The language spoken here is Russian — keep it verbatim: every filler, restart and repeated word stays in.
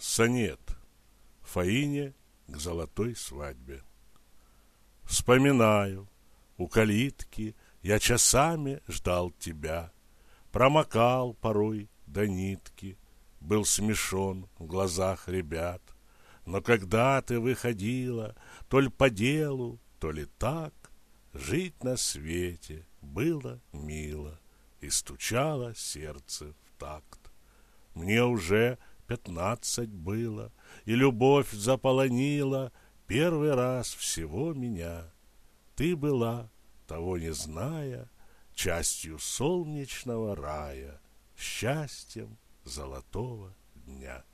Сонет Фаине к золотой свадьбе. Вспоминаю, у калитки я часами ждал тебя, промокал порой до нитки, был смешон в глазах ребят. Но когда ты выходила, то ли по делу, то ли так, жить на свете было мило, и стучало сердце в такт. Мне уже пятнадцать было, и любовь заполонила первый раз всего меня. Ты была, того не зная, частью солнечного рая, счастьем золотого дня.